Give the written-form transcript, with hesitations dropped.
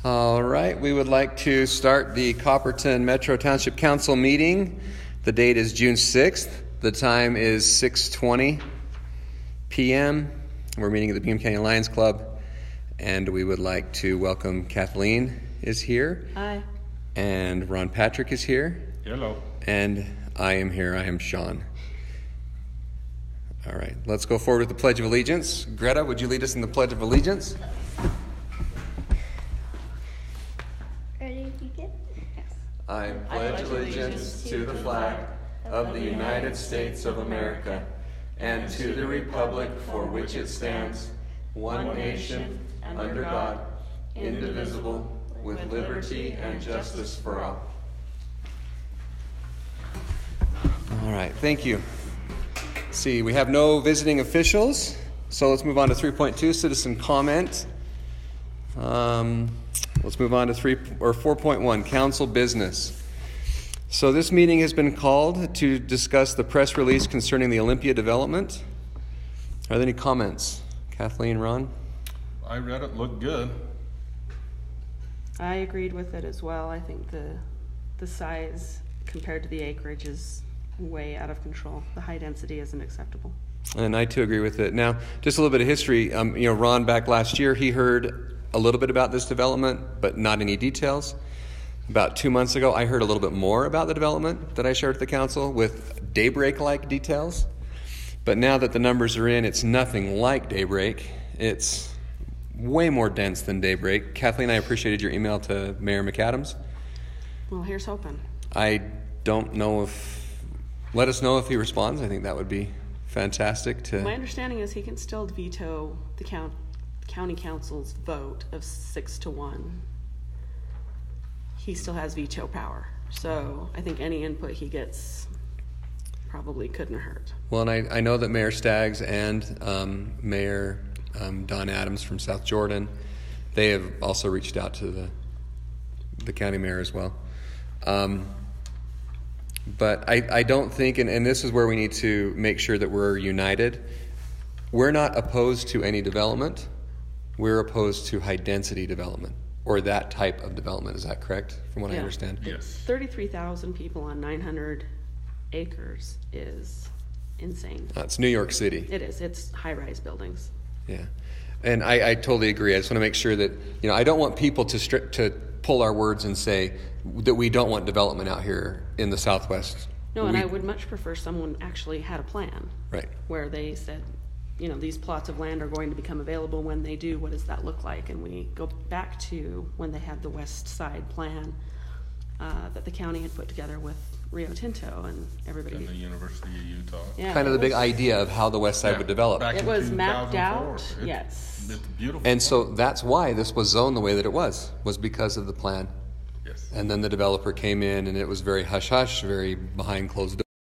All right, we would like to start the Copperton Metro Township Council meeting. The date is June 6th. The time is 6:20 p.m. We're meeting at the Bingham County Lions Club, and we would like to welcome Kathleen is here. Hi. And Ron Patrick is here. Hello. And I am here. I am Sean. All right, let's go forward with the Pledge of Allegiance. Greta, would you lead us in the Pledge of Allegiance? Ready to begin? Yes. I pledge allegiance to the flag of the United States of America and to the republic for which it stands, one nation, under God, indivisible, with liberty and justice for all. All right, thank you. See, we have no visiting officials, so let's move on to 3.2, citizen comment. Let's move on to 4.1, council business. So this meeting has been called to discuss the press release concerning the Olympia development. Are there any comments? Kathleen, Ron? I read it, looked good. I agreed with it as well. I think the size compared to the acreage is way out of control. The high density isn't acceptable. And I too agree with it. Now, just a little bit of history. Ron, back last year, he heard a little bit about this development, but not any details. About 2 months ago, I heard a little bit more about the development that I shared with the council with Daybreak-like details. But now that the numbers are in, it's nothing like Daybreak. It's way more dense than Daybreak. Kathleen, I appreciated your email to Mayor McAdams. Well, here's hoping. I don't know if... Let us know if he responds. I think that would be fantastic to... My understanding is he can still veto the county council's vote of 6-1. He still has veto power. So I think any input he gets probably couldn't hurt. Well, and I know that Mayor Staggs and Mayor Don Adams from South Jordan, they have also reached out to the county mayor as well. But I don't think, and this is where we need to make sure that we're united. We're not opposed to any development. We're opposed to high density development, or that type of development. Is that correct, from what I understand? Yes. 33,000 people on 900 acres is insane. It's New York City. It is. It's high-rise buildings. Yeah, and I totally agree. I just want to make sure that, I don't want people to pull our words and say that we don't want development out here in the Southwest. No, and I would much prefer someone actually had a plan. Right. Where they said, these plots of land are going to become available. When they do, what does that look like? And we go back to when they had the West Side plan that the county had put together with Rio Tinto and everybody. And the University of Utah. Yeah, Kind of the big idea of how the West Side would develop. Back It in was mapped 2004. out. Yes. It's beautiful. And so that's why this was zoned the way that it was because of the plan. Yes. And then the developer came in, and it was very hush-hush, very behind closed